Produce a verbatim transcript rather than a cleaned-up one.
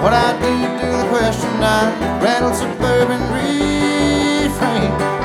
What I do to the question I rattle suburban refrain.